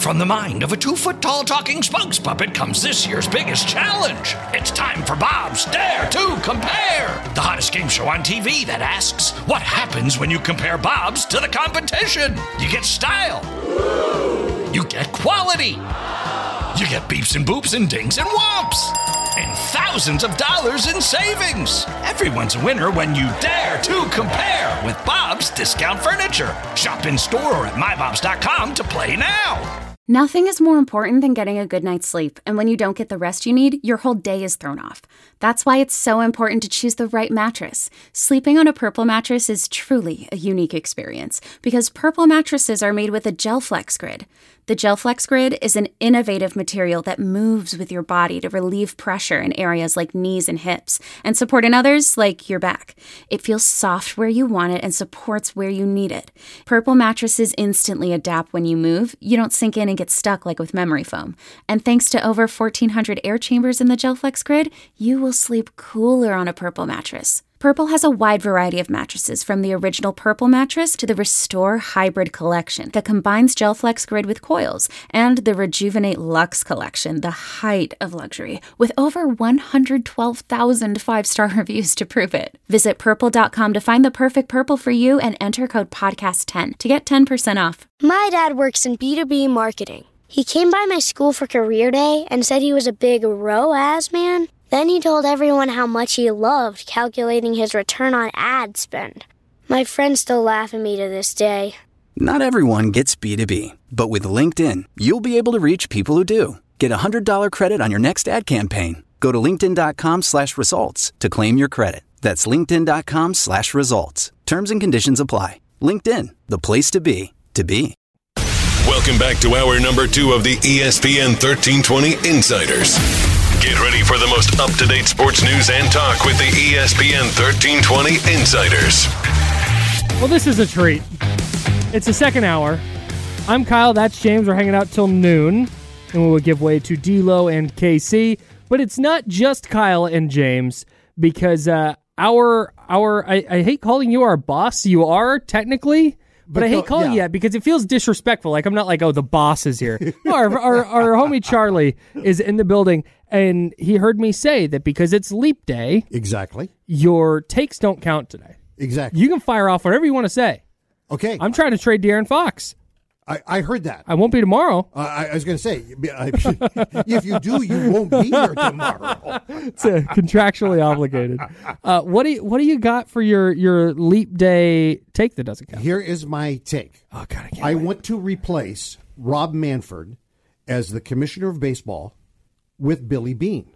From the mind of a 2-foot-tall talking spokes puppet comes this year's biggest challenge. It's time for Bob's Dare to Compare, the hottest game show on TV that asks, what happens when you compare Bob's to the competition? You get style. You get quality. You get beeps and boops and dings and whomps. And thousands of dollars in savings. Everyone's a winner when you dare to compare with Bob's Discount Furniture. Shop in store or at mybobs.com to play now. Nothing is more important than getting a good night's sleep, and when you don't get the rest you need, your whole day is thrown off. That's why it's so important to choose the right mattress. Sleeping on a Purple mattress is truly a unique experience, because Purple mattresses are made with a GelFlex Grid. The GelFlex Grid is an innovative material that moves with your body to relieve pressure in areas like knees and hips, and support in others like your back. It feels soft where you want it and supports where you need it. Purple mattresses instantly adapt when you move. You don't sink in and get stuck like with memory foam. And thanks to over 1,400 air chambers in the GelFlex Grid, you will sleep cooler on a Purple mattress. Purple has a wide variety of mattresses, from the original Purple mattress to the Restore Hybrid collection that combines GelFlex Grid with coils, and the Rejuvenate Luxe collection, the height of luxury, with over 112,000 five-star reviews to prove it. Visit purple.com to find the perfect Purple for you and enter code podcast10 to get 10% off. My dad works in B2B marketing. He came by my school for career day and said he was a big ROAS man. Then he told everyone how much he loved calculating his return on ad spend. My friends still laugh at me to this day. Not everyone gets B2B, but with LinkedIn, you'll be able to reach people who do. Get a $100 credit on your next ad campaign. Go to linkedin.com/results to claim your credit. That's linkedin.com/results. Terms and conditions apply. LinkedIn, the place to be, to be. Welcome back to hour number 2 of the ESPN 1320 Insiders. Get ready for the most up-to-date sports news and talk with the ESPN 1320 Insiders. Well, this is a treat. It's the second hour. I'm Kyle, that's James. We're hanging out till noon, and we will give way to D-Lo and KC. But it's not just Kyle and James, because I hate calling you our boss. You are, technically. But I hate calling you that because it feels disrespectful. Like, I'm not like, oh, the boss is here. No, our homie Charlie is in the building, and he heard me say that because it's Leap Day. Exactly. Your takes don't count today. Exactly. You can fire off whatever you want to say. Okay. I'm trying to trade De'Aaron Fox. I heard that. I won't be tomorrow. I was going to say, if you do, you won't be here tomorrow. It's contractually obligated. What do you got for your Leap Day take that doesn't count? Here is my take. Oh God, I want to replace Rob Manfred as the commissioner of baseball with Billy Beane.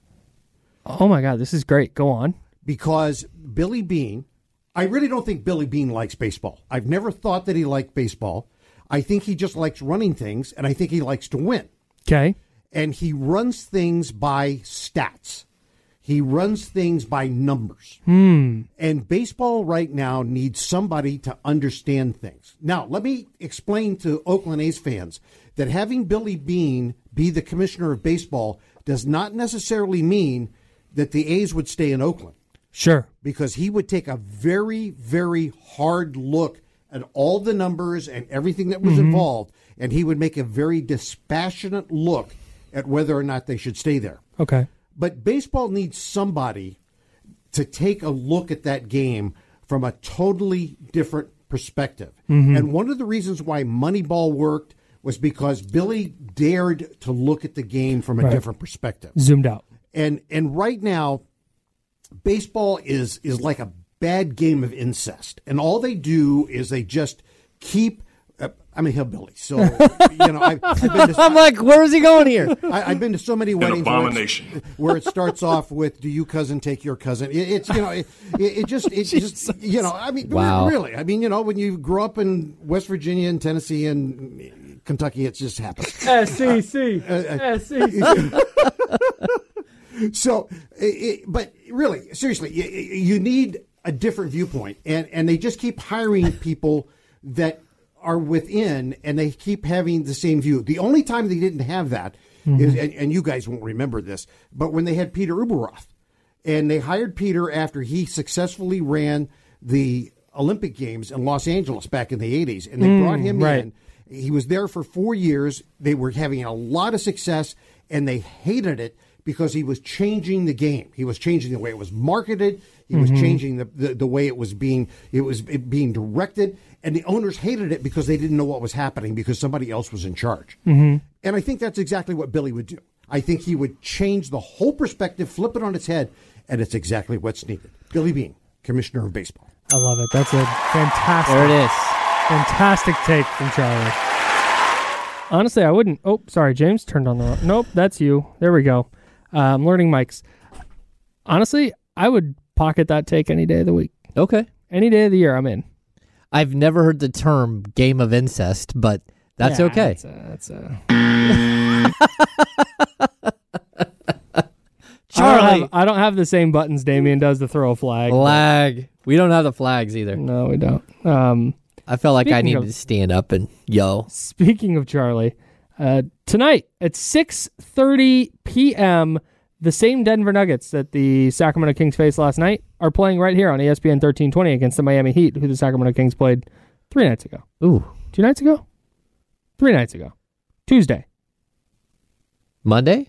Oh my God, this is great. Go on. Because Billy Beane, I really don't think Billy Beane likes baseball. I've never thought that he liked baseball. I think he just likes running things, and I think he likes to win. Okay. And he runs things by stats. He runs things by numbers. And baseball right now needs somebody to understand things. Now, let me explain to Oakland A's fans that having Billy Beane be the commissioner of baseball does not necessarily mean that the A's would stay in Oakland. Sure. Because he would take a very, very hard look at all the numbers and everything that was involved, and he would make a very dispassionate look at whether or not they should stay there. Okay. But baseball needs somebody to take a look at that game from a totally different perspective. And one of the reasons why Moneyball worked was because Billy dared to look at the game from a different perspective. Zoomed out. And right now, baseball is like a bad game of incest, and all they do is they just keep. I'm a hillbilly, so I've been to, I'm like, where is he going here? I've been to so many weddings where it starts off with "Do you cousin take your cousin?" It just I mean, wow. Really, I mean, when you grow up in West Virginia and Tennessee and Kentucky, it just happens. SEC. So, but really, seriously, you need a different viewpoint, and they just keep hiring people that are within, and they keep having the same view. The only time they didn't have that is, and you guys won't remember this, but when they had Peter Uberroth, and they hired Peter after he successfully ran the Olympic Games in Los Angeles back in the 80s, and they brought him in, He was there for 4 years. They were having a lot of success, and they hated it because he was changing the game. He was changing the way it was marketed. He was changing the way it was being directed. And the owners hated it because they didn't know what was happening because somebody else was in charge. And I think that's exactly what Billy would do. I think he would change the whole perspective, flip it on its head, and it's exactly what's needed. Billy Beane, Commissioner of Baseball. I love it. That's a fantastic. There it is. Fantastic take from Charlie. Honestly, I wouldn't. Oh, sorry, James turned on the wrong. Nope, that's you. There we go. I'm learning mics. Honestly, I would pocket that take any day of the week. Okay. Any day of the year, I'm in. I've never heard the term game of incest, but that's okay. Charlie. I don't have the same buttons Damien does to throw a flag. Flag. We don't have the flags either. No, we don't. I felt like I needed to stand up and yell. Speaking of Charlie, tonight at 6:30 p.m., the same Denver Nuggets that the Sacramento Kings faced last night are playing right here on ESPN 1320 against the Miami Heat, who the Sacramento Kings played 3 nights ago. Ooh. 2 nights ago? 3 nights ago. Tuesday. Monday?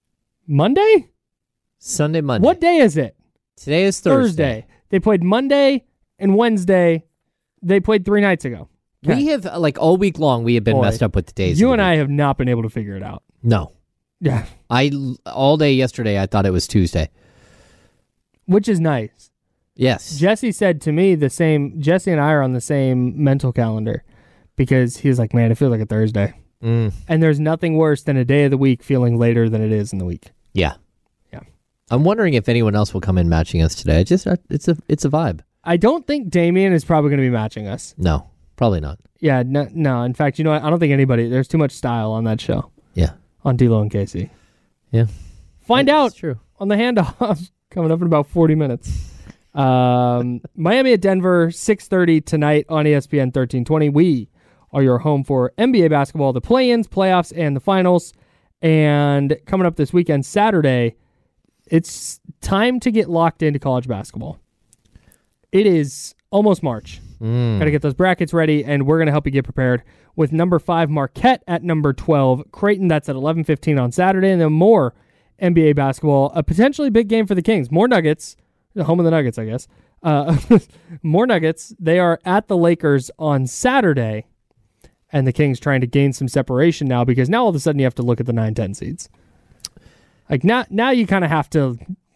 Sunday, Monday. What day is it? Today is Thursday. They played Monday and Wednesday. They played 3 nights ago. Okay. We have, all week long, we have been messed up with the days. You and I have not been able to figure it out. No. Yeah. All day yesterday, I thought it was Tuesday. Which is nice. Yes. Jesse said to me the same. Jesse and I are on the same mental calendar because he was like, man, it feels like a Thursday. And there's nothing worse than a day of the week feeling later than it is in the week. Yeah. I'm wondering if anyone else will come in matching us today. It's a vibe. I don't think Damien is probably going to be matching us. No, probably not. Yeah, no. In fact, you know what? I don't think anybody. There's too much style on that show. Yeah. On D-Lo and Casey. Yeah. Find out true. On the handoff coming up in about 40 minutes. Miami at Denver, 6:30 tonight on ESPN 1320. We are your home for NBA basketball, the play-ins, playoffs, and the finals. And coming up this weekend, Saturday, it's time to get locked into college basketball. It is almost March. Got to get those brackets ready, and we're going to help you get prepared with number 5 Marquette at number 12 Creighton. That's at 11:15 on Saturday, and then more NBA basketball. A potentially big game for the Kings. More Nuggets, the home of the Nuggets, I guess. More Nuggets. They are at the Lakers on Saturday, and the Kings trying to gain some separation now because now all of a sudden you have to look at the 9-10 seeds. Like now you kind of have to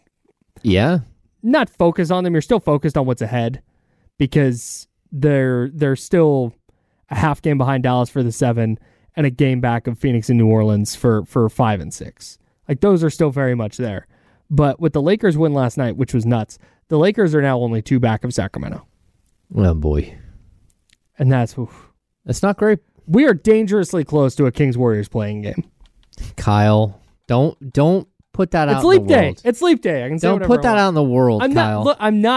not focus on them. You're still focused on what's ahead because they're still a half game behind Dallas for the 7 and a game back of Phoenix and New Orleans for 5 and 6. Like those are still very much there. But with the Lakers win last night, which was nuts, the Lakers are now only 2 back of Sacramento. Oh boy. And that's not great. We are dangerously close to a Kings-Warriors playing game. Kyle, don't put that out in the world. It's leap day. I can say don't whatever put that out in the world, Kyle.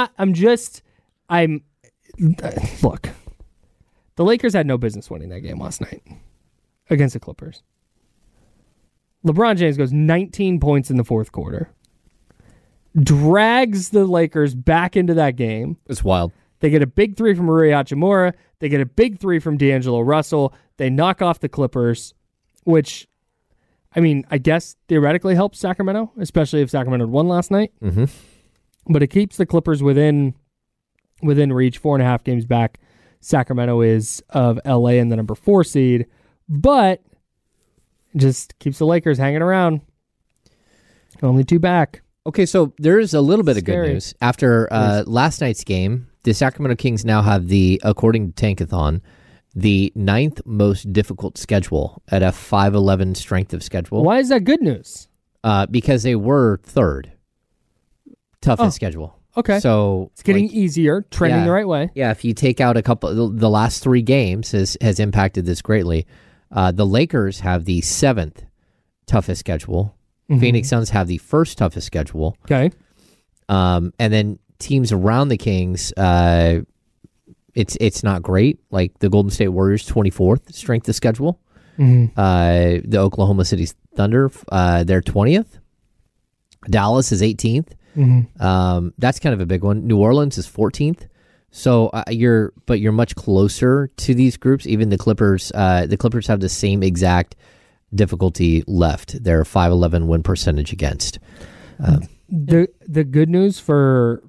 Look, the Lakers had no business winning that game last night against the Clippers. LeBron James goes 19 points in the fourth quarter. Drags the Lakers back into that game. It's wild. They get a big 3 from Rui Hachimura. They get a big 3 from D'Angelo Russell. They knock off the Clippers, which, I mean, I guess theoretically helps Sacramento, especially if Sacramento had won last night. Mm-hmm. But it keeps the Clippers within reach, 4.5 games back. Sacramento is of LA in the number 4 seed, but just keeps the Lakers hanging around. Only 2 back. Okay, so there's a little bit of good news. After last night's game, the Sacramento Kings now have according to Tankathon, the 9th most difficult schedule at a 5-11 strength of schedule. Why is that good news? Because they were 3rd toughest schedule. Okay. So it's getting easier, trending the right way. Yeah, if you take out a couple, the last 3 games has impacted this greatly. The Lakers have the 7th toughest schedule. Mm-hmm. Phoenix Suns have the 1st toughest schedule. Okay. And then teams around the Kings, it's not great. Like the Golden State Warriors, 24th strength of schedule. Mm-hmm. The Oklahoma City Thunder, they're 20th. Dallas is 18th. Mm-hmm. That's kind of a big one. New Orleans is 14th. So you're much closer to these groups. Even the Clippers. The Clippers have the same exact difficulty left. They're 5-11 win percentage against. The good news for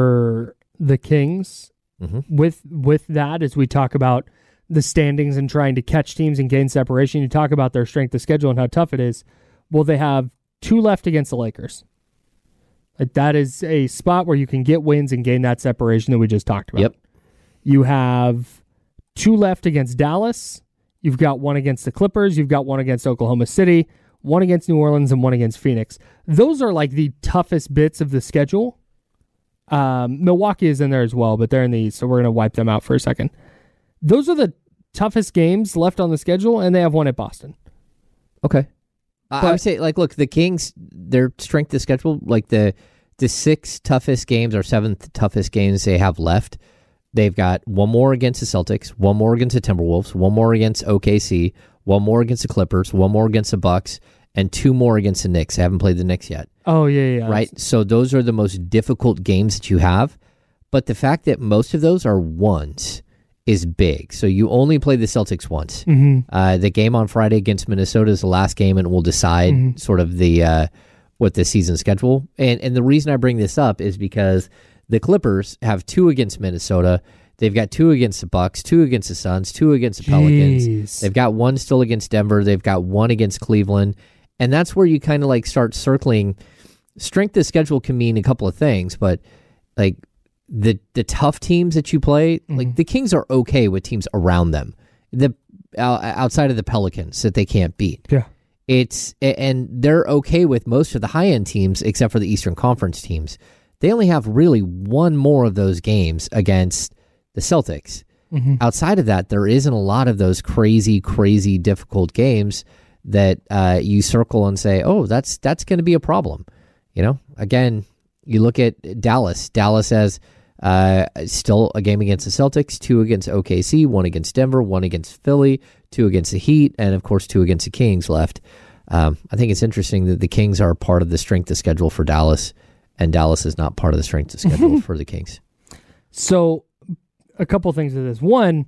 the Kings with that is we talk about the standings and trying to catch teams and gain separation. You talk about their strength of schedule and how tough it is. Well, they have 2 left against the Lakers. Like, that is a spot where you can get wins and gain that separation that we just talked about. Yep. You have 2 left against Dallas. You've got 1 against the Clippers. You've got 1 against Oklahoma City, 1 against New Orleans, and 1 against Phoenix. Those are like the toughest bits of the schedule. Milwaukee is in there as well, but they're in the East, so we're going to wipe them out for a second. Those are the toughest games left on the schedule, and they have 1 at Boston. Okay. I would say, like, look, the Kings, their strength of schedule, like the 6 toughest games or 7th toughest games they have left, they've got 1 more against the Celtics, 1 more against the Timberwolves, 1 more against OKC, 1 more against the Clippers, 1 more against the Bucks, and 2 more against the Knicks. They haven't played the Knicks yet. Oh, yeah. Right? So those are the most difficult games that you have. But the fact that most of those are ones is big. So you only play the Celtics once. The game on Friday against Minnesota is the last game and will decide sort of the what the season schedule. And the reason I bring this up is because the Clippers have 2 against Minnesota. They've got 2 against the Bucks, 2 against the Suns, 2 against the Pelicans. They've got 1 still against Denver. They've got 1 against Cleveland. And that's where you kind of like start circling. Strength of schedule can mean a couple of things, but like the tough teams that you play, like the Kings are okay with teams around them, outside of the Pelicans that they can't beat. Yeah, and they're okay with most of the high end teams except for the Eastern Conference teams. They only have really 1 more of those games against the Celtics. Outside of that, there isn't a lot of those crazy difficult games that you circle and say, oh, that's going to be a problem. You know, again, you look at Dallas. Dallas has still a game against the Celtics, 2 against OKC, 1 against Denver, 1 against Philly, 2 against the Heat, and of course 2 against the Kings left. I think it's interesting that the Kings are part of the strength of schedule for Dallas, and Dallas is not part of the strength of schedule for the Kings. So, a couple things to this. One,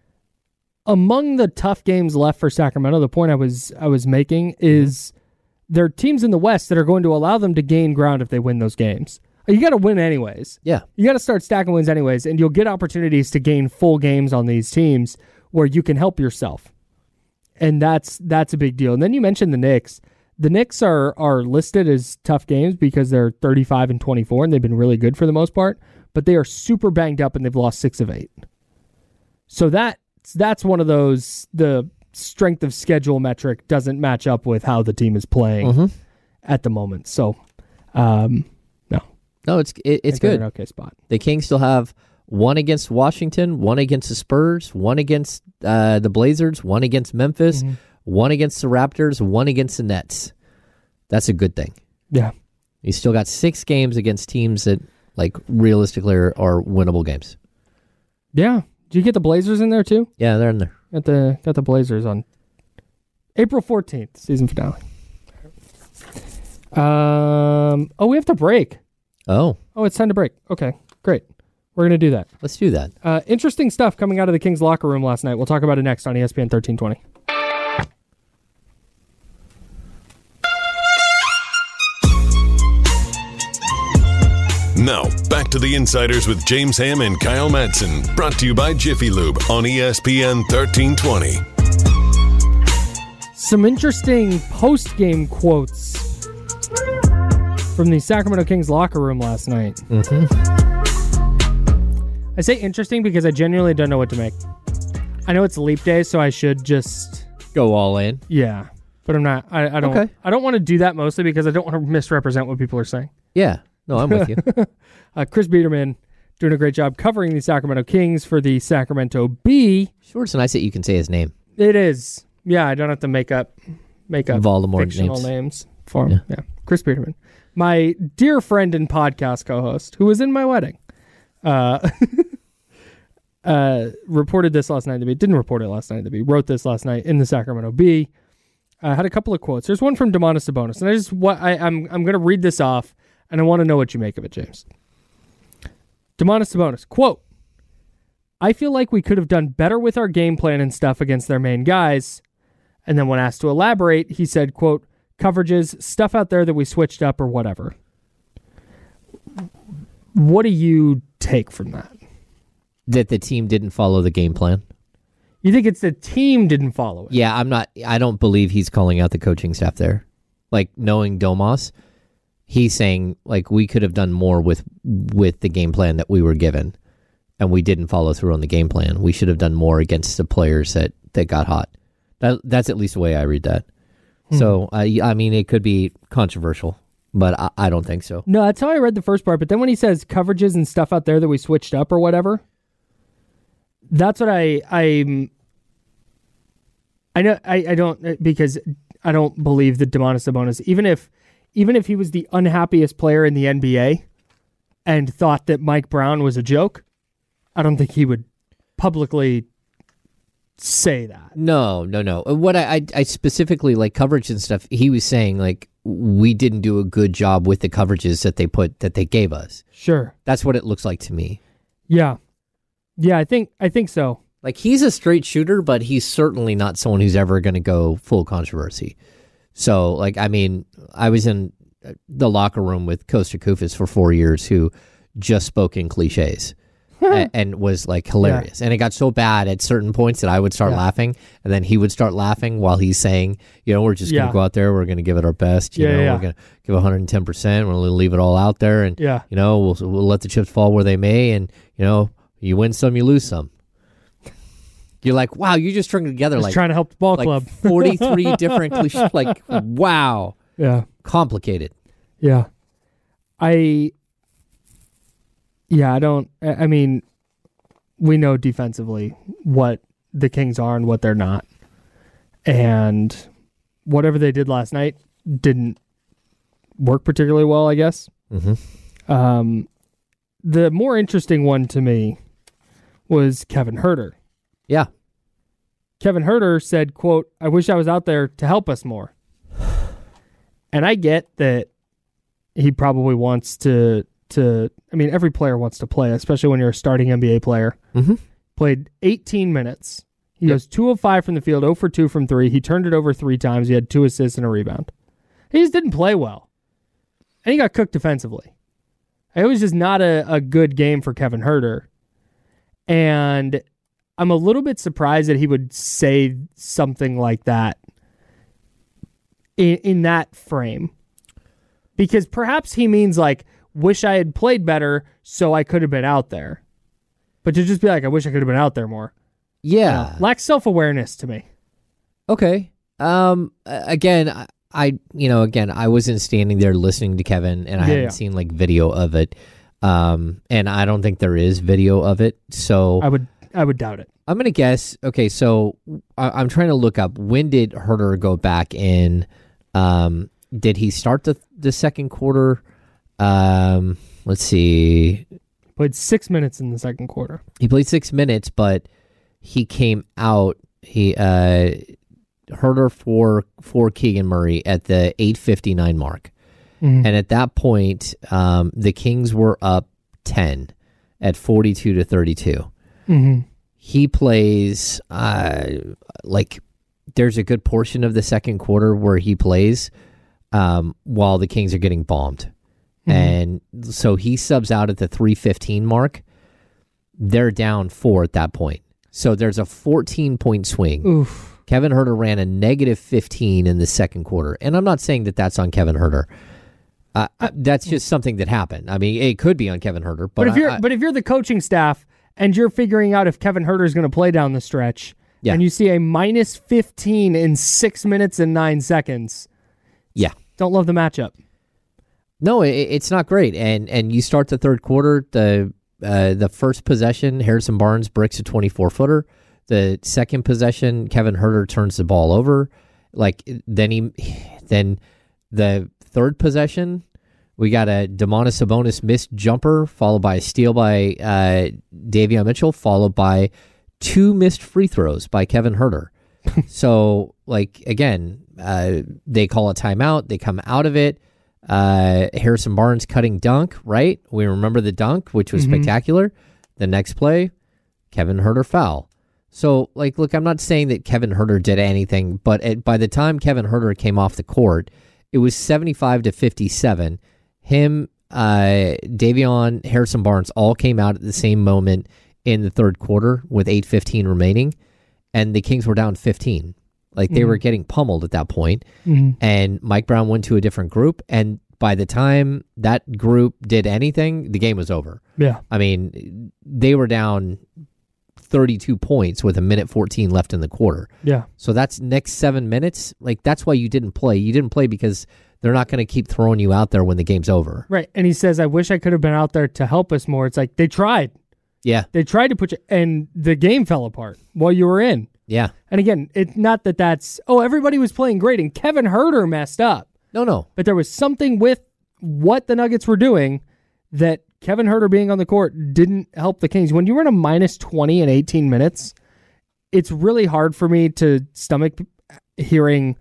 among the tough games left for Sacramento, the point I was making is there are teams in the West that are going to allow them to gain ground if they win those games. You got to win anyways. Yeah. You got to start stacking wins anyways, and you'll get opportunities to gain full games on these teams where you can help yourself. And that's a big deal. And then you mentioned the Knicks. The Knicks are listed as tough games because they're 35-24, and they've been really good for the most part, but they are super banged up, and they've lost 6 of 8. So that's one of those, the strength of schedule metric doesn't match up with how the team is playing at the moment. So, no, it's good. An okay spot. The Kings still have 1 against Washington, 1 against the Spurs, 1 against the Blazers, 1 against Memphis, 1 against the Raptors, 1 against the Nets. That's a good thing. Yeah. You still got 6 games against teams that, like, realistically are winnable games. Yeah. Did you get the Blazers in there too? Yeah, they're in there. Got the Blazers on April 14th, season finale. We have to break. Oh, it's time to break. Okay, great. We're going to do that. Let's do that. Interesting stuff coming out of the Kings locker room last night. We'll talk about it next on ESPN 1320. Now, back to the Insiders with James Ham and Kyle Madsen, brought to you by Jiffy Lube on ESPN 1320. Some interesting post-game quotes from the Sacramento Kings locker room last night. I say interesting because I genuinely don't know what to make. I know it's Leap Day, so I should just go all in. Yeah, but I'm not. I don't. Okay. I don't want to do that mostly because I don't want to misrepresent what people are saying. Yeah. No, I'm with you. Chris Biederman doing a great job covering the Sacramento Kings for the Sacramento Bee. Sure, it's nice that you can say his name. It is. Yeah, I don't have to make up Voldemort fictional names for him. Yeah. Chris Biederman, my dear friend and podcast co-host, who was in my wedding, reported this last night to me. Didn't report it last night to me. Wrote this last night in the Sacramento Bee. Had a couple of quotes. There's one from Domantas Sabonis, and I'm going to read this off. And I want to know what you make of it, James. Domantas Sabonis, quote, I feel like we could have done better with our game plan and stuff against their main guys. And then when asked to elaborate, he said, quote, coverages, stuff out there that we switched up or whatever. What do you take from that? That the team didn't follow the game plan. You think it's the team didn't follow it? Yeah, I don't believe he's calling out the coaching staff there. Like, knowing Domas, he's saying, like, we could have done more with the game plan that we were given, and we didn't follow through on the game plan. We should have done more against the players that got hot. That's at least the way I read that. So, I mean, it could be controversial, but I don't think so. No, that's how I read the first part. But then when he says coverages and stuff out there that we switched up or whatever, that's what I know. I don't, because I don't believe that Domantas Sabonis, even if he was the unhappiest player in the NBA and thought that Mike Brown was a joke, I don't think he would publicly say that. No. What I specifically, like, coverage and stuff, he was saying, like, we didn't do a good job with the coverages that they gave us. Sure. That's what it looks like to me. Yeah, I think so. Like, he's a straight shooter, but he's certainly not someone who's ever going to go full controversy. So, like, I mean, I was in the locker room with Costa Koufos for 4 years, who just spoke in cliches and was, like, hilarious. Yeah. And it got so bad at certain points that I would start laughing, and then he would start laughing while he's saying, we're just going to go out there, we're going to give it our best, we're going to give 110%, we're going to leave it all out there, and, we'll let the chips fall where they may, and, you win some, you lose some. You're like, wow, you just strung together just trying to help the ball club. 43 different cliches. Like, wow. Yeah. Complicated. Yeah. I mean, we know defensively what the Kings are and what they're not. And whatever they did last night didn't work particularly well, I guess. Mm-hmm. The more interesting one to me was Kevin Huerter. Yeah. Kevin Huerter said, quote, I wish I was out there to help us more. And I get that he probably wants to I mean, every player wants to play, especially when you're a starting NBA player. Mm-hmm. Played 18 minutes. He goes 2 of 5 from the field, 0 for 2 from 3. He turned it over 3 times. He had 2 assists and a rebound. He just didn't play well. And he got cooked defensively. It was just not a good game for Kevin Huerter. And I'm a little bit surprised that he would say something like that in that frame. Because perhaps he means, like, wish I had played better so I could have been out there. But to just be like, I wish I could have been out there more. Yeah. Lacks self-awareness to me. Okay. Again, I wasn't standing there listening to Kevin, and I hadn't seen, like, video of it. And I don't think there is video of it. So I would doubt it. I'm going to guess. Okay, so I'm trying to look up, when did Huerter go back in? Did he start the second quarter? Let's see. Played 6 minutes in the second quarter. He played 6 minutes, but he came out. He Huerter for Keegan Murray at the 8:59 mark. Mm-hmm. And at that point, the Kings were up 10 at 42-32. Mm-hmm. He plays, like, there's a good portion of the second quarter where he plays while the Kings are getting bombed. Mm-hmm. And so he subs out at the 3:15 mark. They're down 4 at that point. So there's a 14-point swing. Oof. Kevin Huerter ran a negative 15 in the second quarter. And I'm not saying that that's on Kevin Huerter. That's just something that happened. I mean, it could be on Kevin Huerter. But if you're the coaching staff and you're figuring out if Kevin Huerter is going to play down the stretch, and you see a minus 15 in 6 minutes and 9 seconds, don't love the matchup. No, it's not great. And you start the third quarter, the first possession, Harrison Barnes bricks a 24-footer. The second possession, Kevin Huerter turns the ball over. Like, then the third possession, we got a Domantas Sabonis missed jumper, followed by a steal by Davion Mitchell, followed by 2 missed free throws by Kevin Huerter. So, like, again, they call a timeout. They come out of it. Harrison Barnes cutting dunk, right? We remember the dunk, which was spectacular. The next play, Kevin Huerter foul. So, like, look, I'm not saying that Kevin Huerter did anything, but by the time Kevin Huerter came off the court, it was 75-57. Him, Davion, Harrison Barnes all came out at the same moment in the third quarter with 8:15 remaining, and the Kings were down 15. Like, they were getting pummeled at that point, and Mike Brown went to a different group, and by the time that group did anything, the game was over. Yeah. I mean, they were down 32 points with 1:14 left in the quarter. Yeah. So that's next 7 minutes. Like, that's why you didn't play. You didn't play because they're not going to keep throwing you out there when the game's over. Right. And he says, I wish I could have been out there to help us more. It's like, they tried. Yeah. They tried to put you, and the game fell apart while you were in. Yeah. And again, it's not that that's, everybody was playing great, and Kevin Huerter messed up. No. But there was something with what the Nuggets were doing that Kevin Huerter being on the court didn't help the Kings. When you were in a minus 20 in 18 minutes, it's really hard for me to stomach hearing,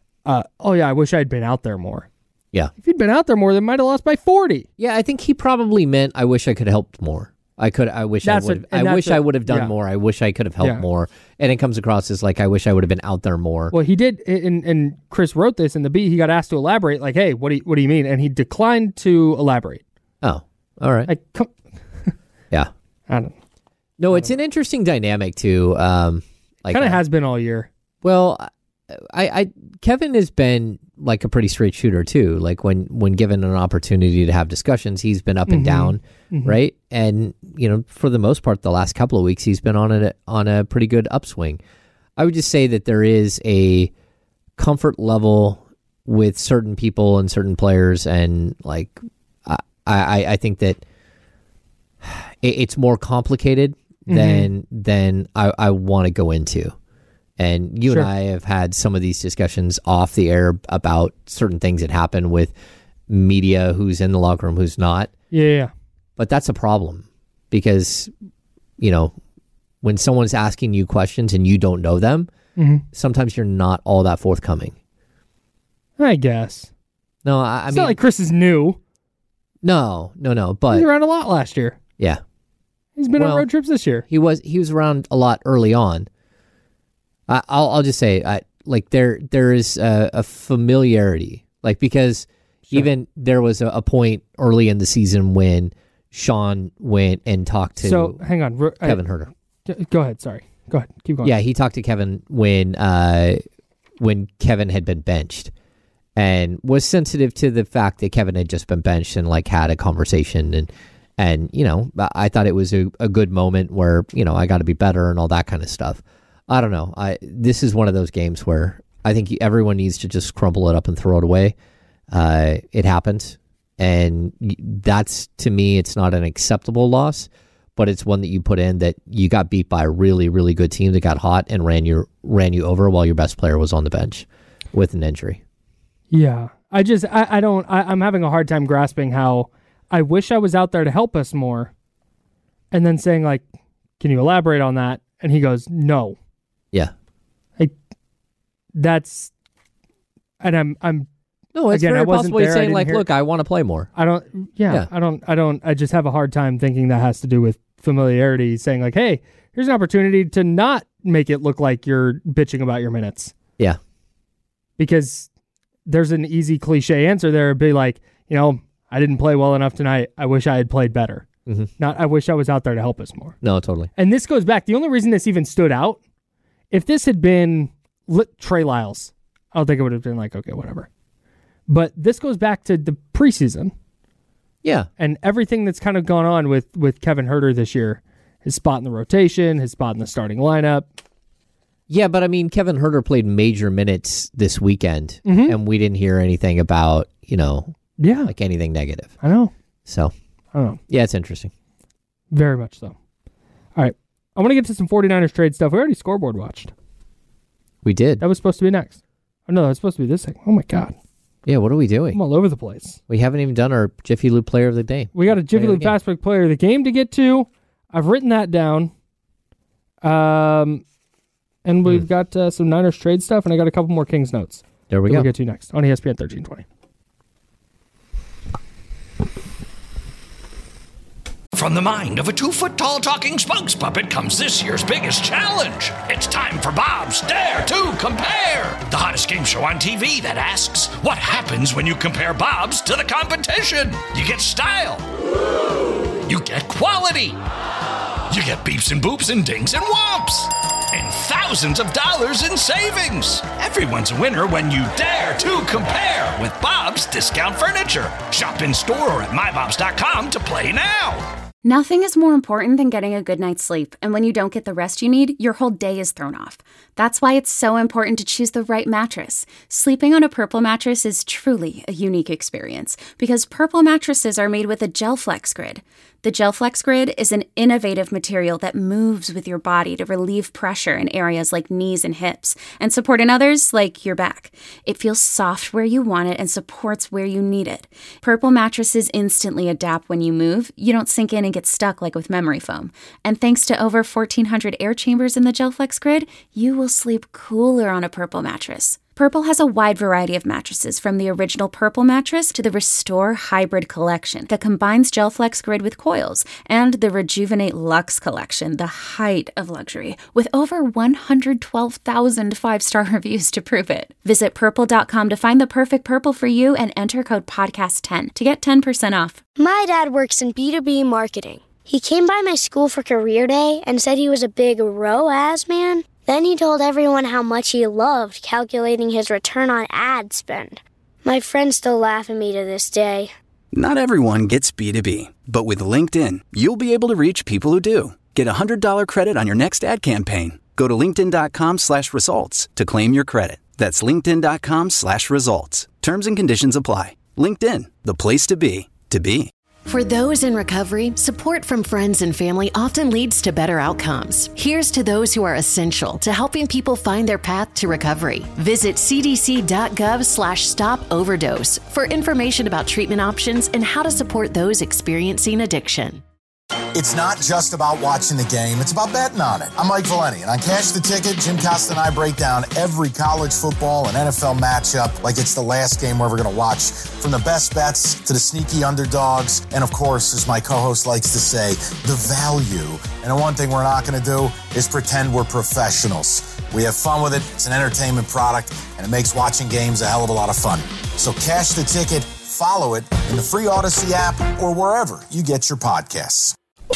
I wish I'd been out there more. Yeah. If you'd been out there more, they might have lost by 40. Yeah, I think he probably meant, I wish I could have helped more. I wish I would have done more. I wish I could have helped more. And it comes across as like, I wish I would have been out there more. Well, he did, and Chris wrote this in the beat. He got asked to elaborate, like, hey, what do you mean? And he declined to elaborate. Oh, all right. Like, yeah. I don't know. No, it's an interesting dynamic too. Kind of has been all year. Well, Kevin has been like a pretty straight shooter too. Like when given an opportunity to have discussions, he's been up and down, right? And for the most part, the last couple of weeks, he's been on a pretty good upswing. I would just say that there is a comfort level with certain people and certain players, and like I think that it's more complicated than I want to go into. And you and I have had some of these discussions off the air about certain things that happen with media, who's in the locker room, who's not. Yeah. But that's a problem because, when someone's asking you questions and you don't know them, sometimes you're not all that forthcoming. I guess. No, I mean, not like Chris is new. No. But he was around a lot last year. Yeah. He's been on road trips this year. He was around a lot early on. I'll just say, there is a familiarity, like, because even there was a point early in the season when Sean went and talked to. So hang on, Kevin Huerter. Go ahead. Sorry, go ahead. Keep going. Yeah, he talked to Kevin when Kevin had been benched, and was sensitive to the fact that Kevin had just been benched and like had a conversation and I thought it was a good moment where I got to be better and all that kind of stuff. I don't know. This is one of those games where I think everyone needs to just crumple it up and throw it away. It happened, and that's, to me, it's not an acceptable loss, but it's one that you put in that you got beat by a really, really good team that got hot and ran you over while your best player was on the bench with an injury. Yeah, I'm having a hard time grasping how I wish I was out there to help us more, and then saying like, can you elaborate on that? And he goes, no. Yeah. That's, and I'm no, it's very possible he's saying like, look, I want to play more. I just have a hard time thinking that has to do with familiarity, saying like, hey, here's an opportunity to not make it look like you're bitching about your minutes. Yeah. Because there's an easy cliche answer there. It'd be like, I didn't play well enough tonight. I wish I had played better. Not, I wish I was out there to help us more. No, totally. And this goes back. The only reason this even stood out, if this had been Trey Lyles, I don't think it would have been like, okay, whatever. But this goes back to the preseason. Yeah. And everything that's kind of gone on with Kevin Huerter this year. His spot in the rotation, his spot in the starting lineup. Yeah, but I mean, Kevin Huerter played major minutes this weekend, and we didn't hear anything about, like anything negative. I know. So, I don't know. Yeah, it's interesting. Very much so. All right. I want to get to some 49ers trade stuff. We already scoreboard watched. We did. That was supposed to be next. Oh, no, that was supposed to be this thing. Oh, my God. Yeah, what are we doing? I'm all over the place. We haven't even done our Jiffy Lube Player of the Day. We got a Jiffy Lube Fast Break Player of the Game to get to. I've written that down. And we've got some Niners trade stuff, and I got a couple more Kings notes. There we go. We'll get to next on ESPN 1320. From the mind of a 2-foot-tall talking spokes puppet comes this year's biggest challenge. It's time for Bob's Dare to Compare, the hottest game show on TV that asks, what happens when you compare Bob's to the competition? You get style. You get quality. You get beeps and boops and dings and whomps. And thousands of dollars in savings. Everyone's a winner when you dare to compare with Bob's Discount Furniture. Shop in store or at mybobs.com to play now. Nothing is more important than getting a good night's sleep, and when you don't get the rest you need, your whole day is thrown off. That's why it's so important to choose the right mattress. Sleeping on a Purple mattress is truly a unique experience, because Purple mattresses are made with a GelFlex Grid. The GelFlex Grid is an innovative material that moves with your body to relieve pressure in areas like knees and hips, and support in others like your back. It feels soft where you want it and supports where you need it. Purple mattresses instantly adapt when you move. You don't sink in and get stuck like with memory foam. And thanks to over 1,400 air chambers in the GelFlex Grid, you will sleep cooler on a Purple mattress. Purple has a wide variety of mattresses, from the original Purple mattress to the Restore Hybrid collection that combines GelFlex Grid with coils, and the Rejuvenate Luxe collection, the height of luxury, with over 112,000 5-star reviews to prove it. Visit purple.com to find the perfect Purple for you and enter code podcast10 to get 10% off. My dad works in B2B marketing. He came by my school for career day and said he was a big ROAS man. Then he told everyone how much he loved calculating his return on ad spend. My friends still laugh at me to this day. Not everyone gets B2B, but with LinkedIn, you'll be able to reach people who do. Get a $100 credit on your next ad campaign. Go to linkedin.com/results to claim your credit. That's linkedin.com/results. Terms and conditions apply. LinkedIn, the place to be, to be. For those in recovery, support from friends and family often leads to better outcomes. Here's to those who are essential to helping people find their path to recovery. Visit cdc.gov/stop-overdose for information about treatment options and how to support those experiencing addiction. It's not just about watching the game, it's about betting on it. I'm Mike Valeni, and on Cash the Ticket, Jim Costa and I break down every college football and NFL matchup like it's the last game we're ever going to watch. From the best bets to the sneaky underdogs, and of course, as my co-host likes to say, the value. And the one thing we're not going to do is pretend we're professionals. We have fun with it, it's an entertainment product, and it makes watching games a hell of a lot of fun. So Cash the Ticket, follow it in the free Odyssey app or wherever you get your podcasts.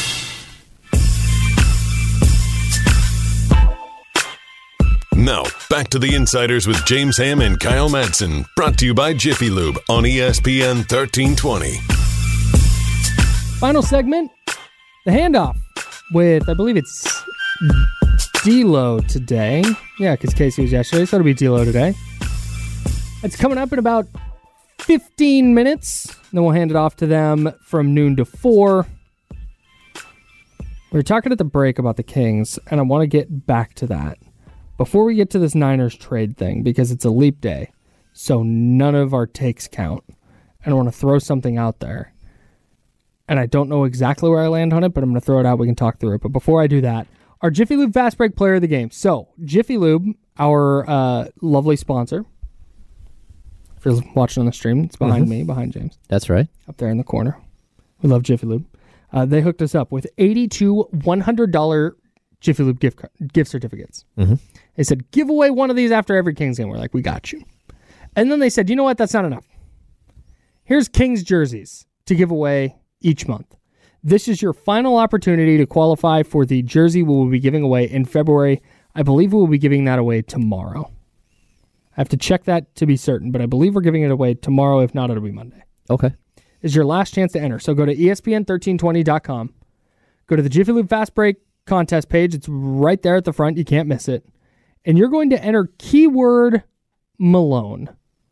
Now, back to the Insiders with James Ham and Kyle Madsen, brought to you by Jiffy Lube on ESPN 1320. Final segment, the handoff with, I believe it's D-Lo today. Yeah, because Casey was yesterday, so it'll be D-Lo today. It's coming up in about 15 minutes. Then we'll hand it off to them from noon to 4. We were talking at the break about the Kings, and I want to get back to that. Before we get to this Niners trade thing, because it's a leap day, so none of our takes count, and I want to throw something out there. And I don't know exactly where I land on it, but I'm going to throw it out. We can talk through it. But before I do that, our Jiffy Lube Fast Break player of the game. So, Jiffy Lube, our lovely sponsor. If you're watching on the stream, it's behind me, behind James. That's right. Up there in the corner. We love Jiffy Lube. They hooked us up with 82 $100 Jiffy Lube gift certificates. Mm-hmm. They said, give away one of these after every Kings game. We're like, we got you. And then they said, you know what? That's not enough. Here's Kings jerseys to give away each month. This is your final opportunity to qualify for the jersey we will be giving away in February. I believe we will be giving that away tomorrow. I have to check that to be certain, but I believe we're giving it away tomorrow. If not, it'll be Monday. Okay. This is your last chance to enter. So go to ESPN1320.com. Go to the Jiffy Lube Fast Break contest page. It's right there at the front. You can't miss it. And you're going to enter keyword Malone.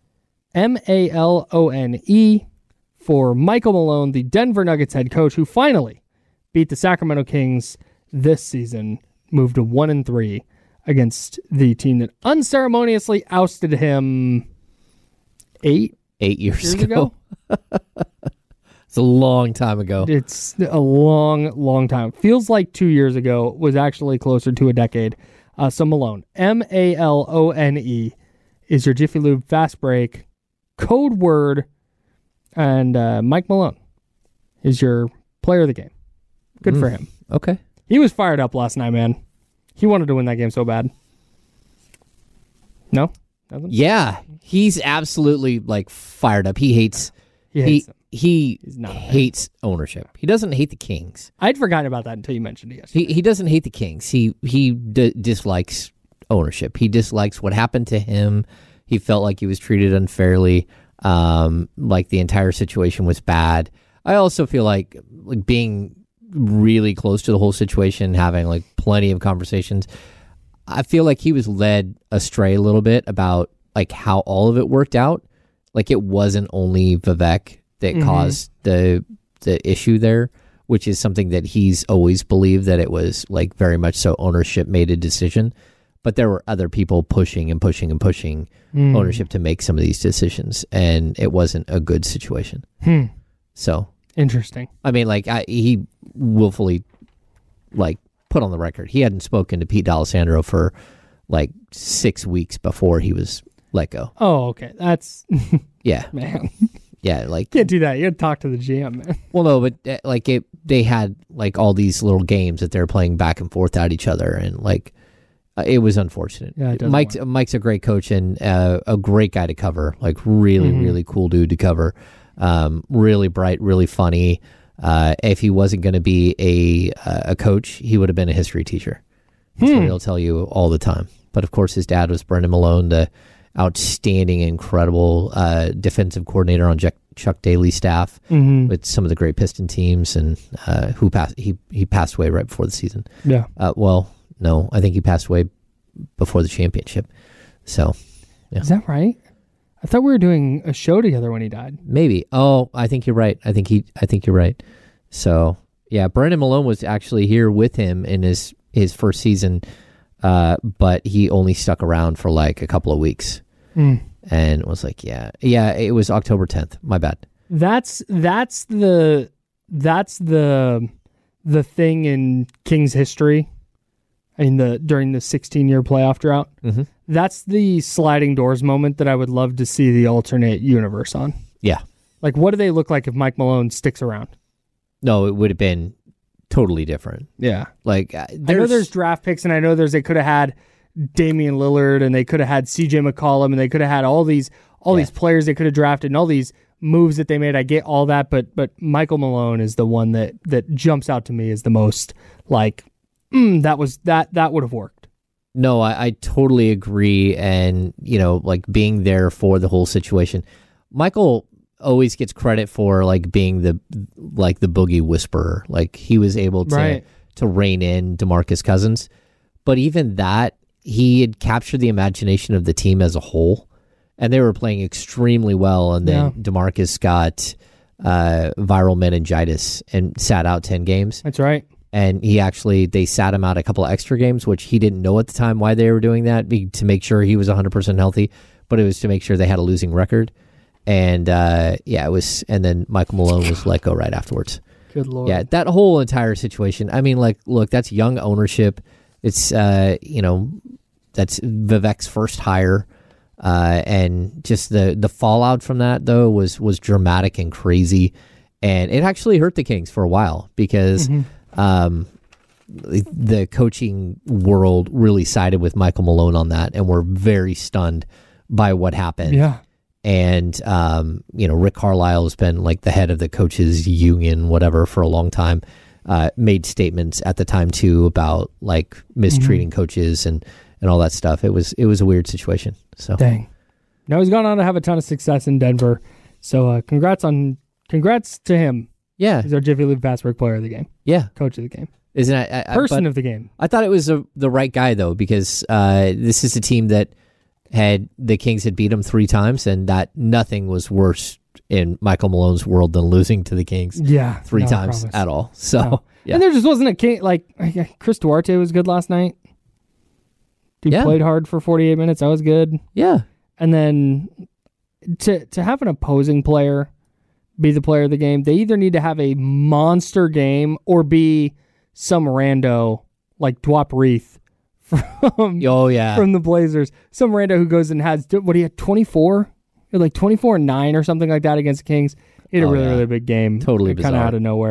M-A-L-O-N-E for Michael Malone, the Denver Nuggets head coach, who finally beat the Sacramento Kings this season, moved to 1-3 against the team that unceremoniously ousted him 8 years ago. It's a long time ago. It's a long time. Feels like 2 years ago, was actually closer to a decade. So Malone, M-A-L-O-N-E, is your Jiffy Lube Fast Break code word, and Mike Malone is your player of the game. Good for him. Okay. He was fired up last night, man. He wanted to win that game so bad. No? Nothing? Yeah, he's absolutely like fired up. He hates ownership. He doesn't hate the Kings. I'd forgotten about that until you mentioned it yesterday. He doesn't hate the Kings. He dislikes ownership. He dislikes what happened to him. He felt like he was treated unfairly. Like the entire situation was bad. I also feel like being really close to the whole situation, having like plenty of conversations, I feel like he was led astray a little bit about like how all of it worked out. Like it wasn't only Vivek that caused the issue there, which is something that he's always believed, that it was like very much so ownership made a decision. But there were other people pushing ownership to make some of these decisions, and it wasn't a good situation. So interesting. I mean, like he willfully like put on the record he hadn't spoken to Pete D'Alessandro for like 6 weeks before he was let go. Oh, okay. That's yeah, man. Yeah, like can't do that. You got to talk to the GM, man. Well, no, but like they had like all these little games that they're playing back and forth at each other, and like it was unfortunate. Yeah, Mike's a great coach and a great guy to cover. Like really cool dude to cover. Really bright, really funny. If he wasn't going to be a coach, he would have been a history teacher. That's what he'll tell you all the time. But of course, his dad was Brendan Malone, the outstanding, incredible defensive coordinator on Chuck Daly's staff with some of the great Piston teams, and he passed away right before the season. Yeah. Well, no, I think he passed away before the championship. So, yeah. Is that right? I thought we were doing a show together when he died. Maybe. Oh, I think you're right. I think you're right. So, yeah, Brendan Malone was actually here with him in his first season, but he only stuck around for like a couple of weeks, and was like, yeah, it was October 10th. My bad. That's the thing in Kings history. During the 16-year playoff drought, that's the sliding doors moment that I would love to see the alternate universe on. Yeah. Like, what do they look like if Mike Malone sticks around? No, it would have been totally different. Yeah. Like, I know there's draft picks, and I know they could have had Damian Lillard, and they could have had CJ McCollum, and they could have had all these players they could have drafted, and all these moves that they made. I get all that, but Michael Malone is the one that jumps out to me as the most like, that would have worked. No, I totally agree. And, like being there for the whole situation, Michael always gets credit for like being the boogie whisperer. Like he was able to rein in DeMarcus Cousins, but even that, he had captured the imagination of the team as a whole, and they were playing extremely well. And then DeMarcus got viral meningitis and sat out 10 games. That's right. And they sat him out a couple of extra games, which he didn't know at the time why they were doing that, to make sure he was 100% healthy, but it was to make sure they had a losing record. And it was, and then Michael Malone was let go right afterwards. Good Lord. Yeah, that whole entire situation. I mean, like, look, that's young ownership. It's, that's Vivek's first hire. And just the fallout from that, though, was dramatic and crazy. And it actually hurt the Kings for a while because the coaching world really sided with Michael Malone on that, and were very stunned by what happened. Yeah. And, Rick Carlisle has been like the head of the coaches union, whatever, for a long time, made statements at the time too about like mistreating coaches and all that stuff. It was a weird situation. So dang. Now he's gone on to have a ton of success in Denver. So congrats to him. Yeah. He's our Jiffy Lube Password player of the game. Yeah. Coach of the game. Isn't it? Person of the game. I thought it was the right guy, though, because this is a team that the Kings had beat them 3 times, and that nothing was worse in Michael Malone's world than losing to the Kings 3 times at all. So, yeah. And there just wasn't a King, like, Chris Duarte was good last night. Dude played hard for 48 minutes. That was good. Yeah. And then to have an opposing player be the player of the game, they either need to have a monster game or be some rando like Dwap Reith from the Blazers. Some rando who goes and has, what, he had 24? He had like 24-9 or something like that against the Kings. He had a really big game. Totally bizarre. Kind of out of nowhere.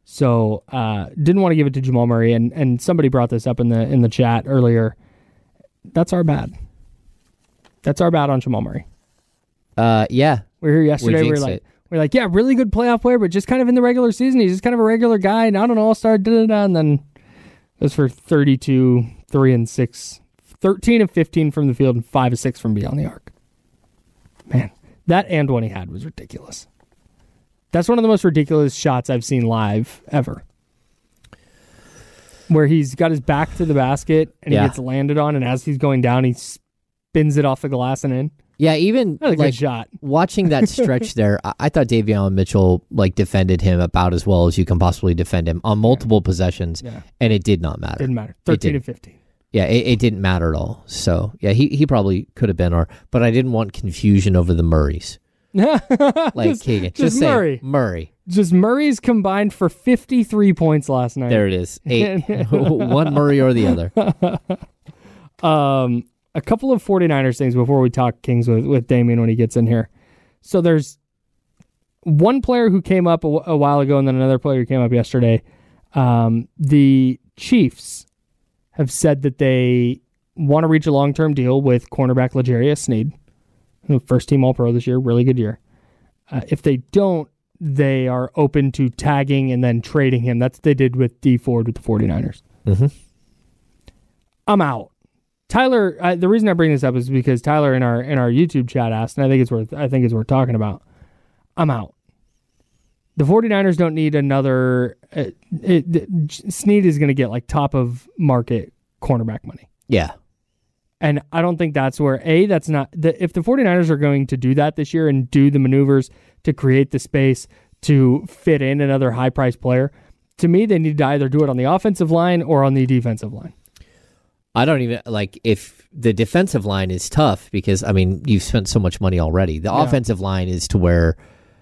So didn't want to give it to Jamal Murray, and somebody brought this up in the chat earlier. That's our bad. That's our bad on Jamal Murray. Yeah. We were here yesterday. We're like, yeah, really good playoff player, but just kind of in the regular season, he's just kind of a regular guy, not an all-star, and then goes for 32, 3 and 6, 13 of 15 from the field, and 5 of 6 from beyond the arc. Man, that and one he had was ridiculous. That's one of the most ridiculous shots I've seen live ever. Where he's got his back to the basket, and he gets landed on, and as he's going down, he spins it off the glass and in. Yeah, even That's a good shot. Watching that stretch there, I thought Davion Mitchell defended him about as well as you can possibly defend him on multiple possessions, and it did not matter. Didn't matter. 13 to 15. Yeah, it didn't matter at all. So, yeah, he probably could have been, but I didn't want confusion over the Murrays. Keegan. Just say Murray. Just Murray's combined for 53 points last night. There it is. 8. One Murray or the other. A couple of 49ers things before we talk Kings with Damian when he gets in here. So there's one player who came up a while ago and then another player who came up yesterday. The Chiefs have said that they want to reach a long-term deal with cornerback L'Jarius Sneed. First team All-Pro this year, really good year. If they don't, they are open to tagging and then trading him. That's what they did with Dee Ford with the 49ers. Mm-hmm. I'm out. Tyler, the reason I bring this up is because Tyler in our YouTube chat asked, and I think it's worth talking about. I'm out. The 49ers don't need another. Sneed is going to get top of market cornerback money. Yeah. And I don't think that's where, that's not, if the 49ers are going to do that this year and do the maneuvers to create the space to fit in another high-priced player, to me, they need to either do it on the offensive line or on the defensive line. I don't even, if the defensive line is tough because, you've spent so much money already. The offensive line is to where,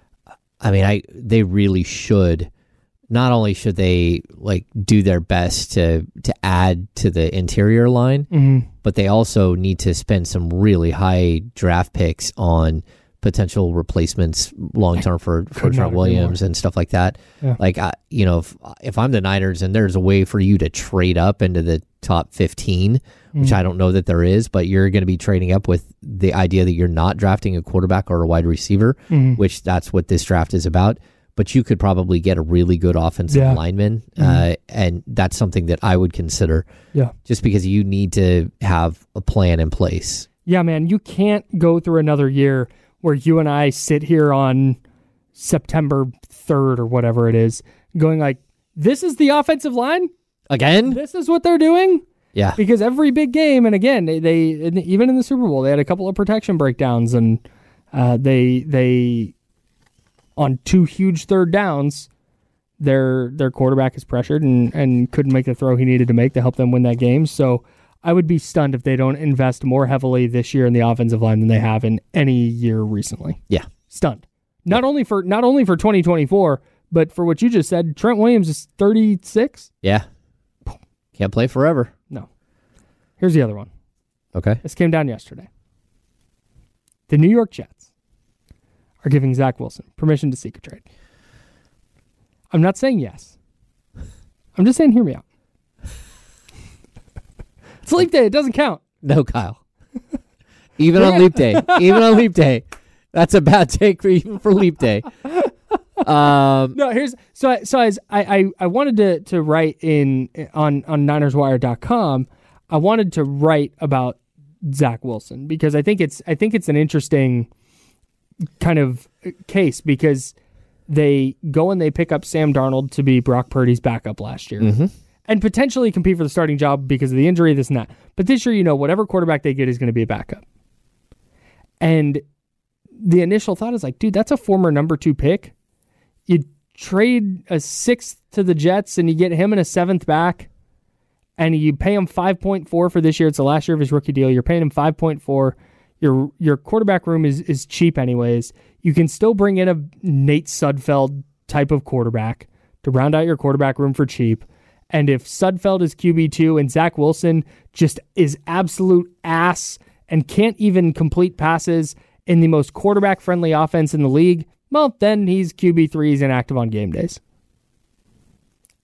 they really should. Not only should they do their best to add to the interior line, but they also need to spend some really high draft picks on potential replacements long term for Trent Williams and stuff like that. Yeah. If I'm the Niners and there's a way for you to trade up into the top 15, which I don't know that there is, but you're going to be trading up with the idea that you're not drafting a quarterback or a wide receiver, which that's what this draft is about. But you could probably get a really good offensive lineman, and that's something that I would consider. Yeah, just because you need to have a plan in place. Yeah, man, you can't go through another year where you and I sit here on September 3rd or whatever it is, going this is the offensive line again. This is what they're doing. Yeah, because every big game, and again, they even in the Super Bowl, they had a couple of protection breakdowns, and they. On 2 huge third downs, their quarterback is pressured and couldn't make the throw he needed to make to help them win that game. So I would be stunned if they don't invest more heavily this year in the offensive line than they have in any year recently. Yeah. Stunned. Not only for 2024, but for what you just said, Trent Williams is 36. Yeah. Can't play forever. No. Here's the other one. Okay. This came down yesterday. The New York Jets are giving Zach Wilson permission to seek a trade. I'm not saying yes. I'm just saying hear me out. It's Leap Day. It doesn't count. No, Kyle. Even on Leap Day. Even on Leap Day. That's a bad take even for Leap Day. No, here's I wanted to write on NinersWire.com. I wanted to write about Zach Wilson because I think it's an interesting kind of case because they go and they pick up Sam Darnold to be Brock Purdy's backup last year and potentially compete for the starting job because of the injury, this and that. But this year, whatever quarterback they get is going to be a backup. And the initial thought is dude, that's a former number 2 pick. You trade a 6th to the Jets and you get him and a 7th back and you pay him 5.4 for this year. It's the last year of his rookie deal. You're paying him 5.4. Your quarterback room is cheap anyways. You can still bring in a Nate Sudfeld type of quarterback to round out your quarterback room for cheap. And if Sudfeld is QB2 and Zach Wilson just is absolute ass and can't even complete passes in the most quarterback-friendly offense in the league, well, then he's QB3, he's inactive on game days.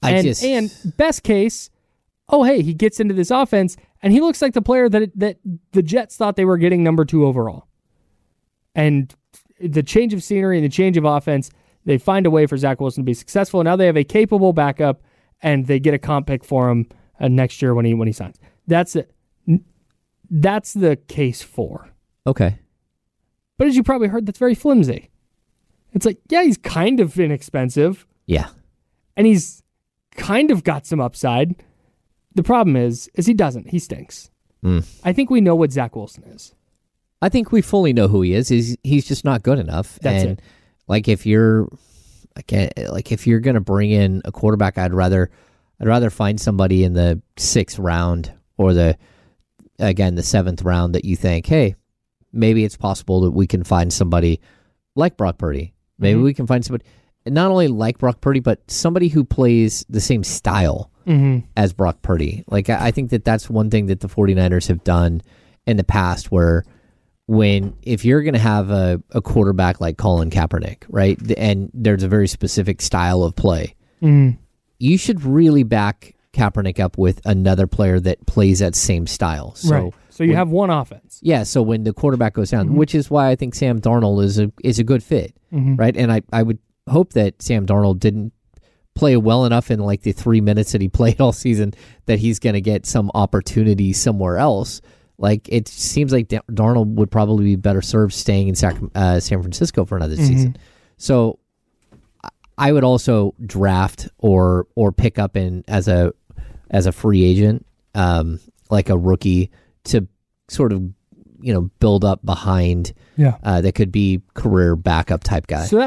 And best case, he gets into this offense, and he looks like the player that the Jets thought they were getting number 2 overall. And the change of scenery and the change of offense, they find a way for Zach Wilson to be successful. And now they have a capable backup, and they get a comp pick for him next year when he signs. That's it. That's the case for. Okay. But as you probably heard, that's very flimsy. It's like, yeah, he's kind of inexpensive. Yeah. And he's kind of got some upside. The problem is he doesn't. He stinks. I think we know what Zach Wilson is. I think we fully know who he is. He's just not good enough. That's it. Like if you're going to bring in a quarterback, I'd rather find somebody in the 6th round or the 7th round that you think, hey, maybe it's possible that we can find somebody like Brock Purdy. Maybe we can find somebody not only like Brock Purdy, but somebody who plays the same style as Brock Purdy. Like, I think that's one thing that the 49ers have done in the past, where if you're going to have a quarterback like Colin Kaepernick, right, and there's a very specific style of play, you should really back Kaepernick up with another player that plays that same style. So you have one offense. Yeah, so when the quarterback goes down, which is why I think Sam Darnold is a good fit, right? And I would hope that Sam Darnold didn't play well enough in like the 3 minutes that he played all season that he's going to get some opportunity somewhere else. Like, it seems like Darnold would probably be better served staying in San Francisco for another season. So I would also draft or pick up as a free agent, like a rookie, to sort of build up behind. That could be career backup type guy. So that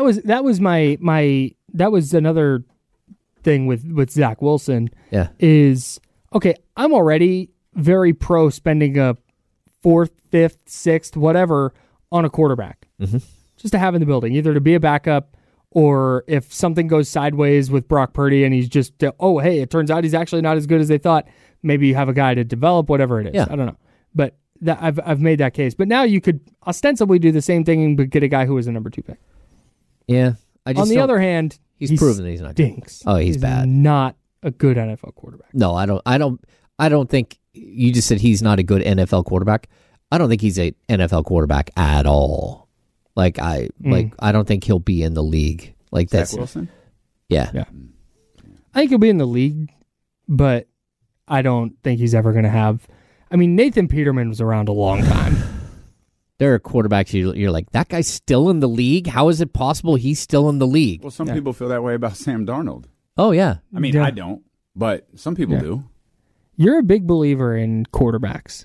was another thing with Zach Wilson. Yeah, is okay. I'm already very pro spending a 4th, 5th, 6th, whatever on a quarterback, just to have in the building, either to be a backup, or if something goes sideways with Brock Purdy and he's just, it turns out he's actually not as good as they thought, maybe you have a guy to develop, whatever it is. I don't know. But I've made that case. But now you could ostensibly do the same thing but get a guy who was a number 2 pick. Yeah. On the other hand, he's proven that he's not stinks. Good. Oh, he's bad. Not a good NFL quarterback. No, I don't think, you just said he's not a good NFL quarterback. I don't think he's an NFL quarterback at all. Like I don't think he'll be in the league. Like Zach Wilson? Yeah. I think he'll be in the league, but I don't think he's ever going to have. I mean, Nathan Peterman was around a long time. There are quarterbacks you're like, that guy's still in the league? How is it possible he's still in the league? Well, some people feel that way about Sam Darnold. Oh, yeah. I mean, I don't, but some people do. You're a big believer in quarterbacks.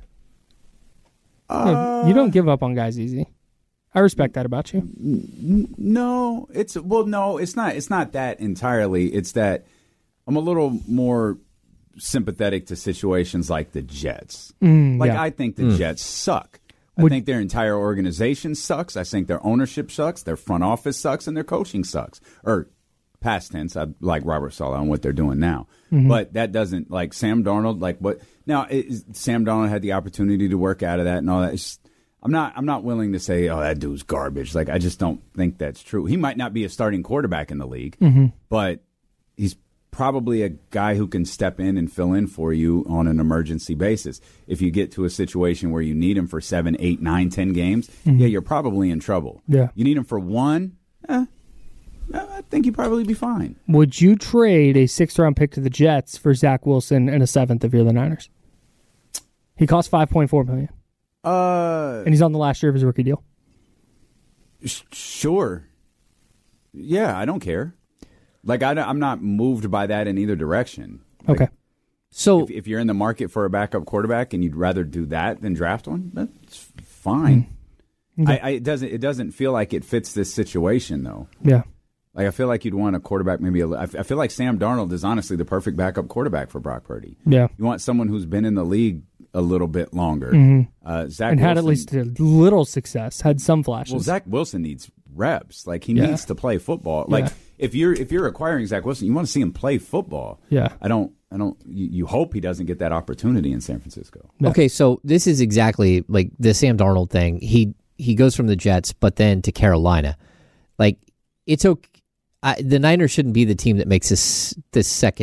You don't give up on guys easy. I respect that about you. No, it's not. It's not that entirely. It's that I'm a little more sympathetic to situations like the Jets. I think the Jets suck. I think their entire organization sucks. I think their ownership sucks. Their front office sucks, and their coaching sucks. Or past tense, I like Robert Saleh on what they're doing now. But that doesn't, like Sam Darnold, like what now? Sam Darnold had the opportunity to work out of that and all that. I'm not willing to say, oh, that dude's garbage. Like, I just don't think that's true. He might not be a starting quarterback in the league, but he's probably a guy who can step in and fill in for you on an emergency basis. If you get to a situation where you need him for 7, 8, 9, 10 games, you're probably in trouble. Yeah. You need him for 1, I think you'd probably be fine. Would you trade a 6th-round pick to the Jets for Zach Wilson and a 7th if you're the Niners? He costs $5.4 million. And he's on the last year of his rookie deal. Sure. Yeah, I don't care. Like, I'm not moved by that in either direction. Like, okay. So if you're in the market for a backup quarterback and you'd rather do that than draft one, that's fine. Okay. It doesn't feel like it fits this situation, though. Yeah. Like, I feel like you'd want a quarterback I feel like Sam Darnold is honestly the perfect backup quarterback for Brock Purdy. Yeah. You want someone who's been in the league a little bit longer. Zach and had Wilson, at least a little success, had some flashes. Well, Zach Wilson needs reps. Like, he needs to play football. Like, if you're acquiring Zach Wilson, you want to see him play football. Yeah. You hope he doesn't get that opportunity in San Francisco. Yeah. Okay, so this is exactly like the Sam Darnold thing. He goes from the Jets, but then to Carolina. Like, it's okay. The Niners shouldn't be the team that makes this second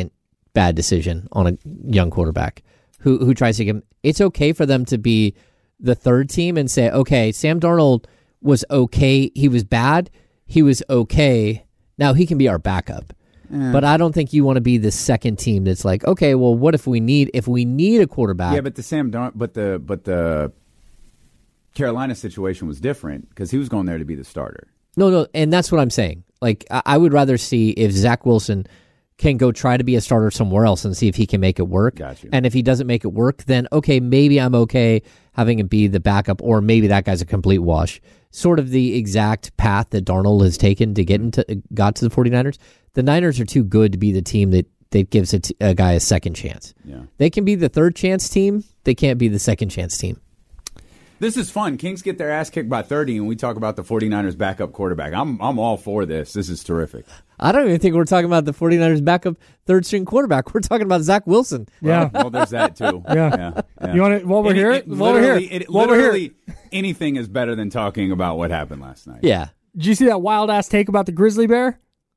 bad decision on a young quarterback who tries to give. It's okay for them to be the third team and say, okay, Sam Darnold was okay. He was bad. He was okay. Now he can be our backup. But I don't think you want to be the second team that's like, okay, well, what if we need a quarterback? Yeah, but the Carolina situation was different because he was going there to be the starter. No, and that's what I'm saying. Like, I would rather see if Zach Wilson can go try to be a starter somewhere else and see if he can make it work. Got you. And if he doesn't make it work, then okay, maybe I'm okay having him be the backup, or maybe that guy's a complete wash. Sort of the exact path that Darnold has taken to got to the 49ers. The Niners are too good to be the team that gives a guy a second chance. Yeah. They can be the third chance team. They can't be the second chance team. This is fun. Kings get their ass kicked by 30, and we talk about the 49ers backup quarterback. I'm all for this. This is terrific. I don't even think we're talking about the 49ers backup third-string quarterback. We're talking about Zach Wilson. Yeah. Well, there's that, too. Yeah. You want to, while we're here? Literally, anything is better than talking about what happened last night. Yeah. Did you see that wild-ass take about the grizzly bear?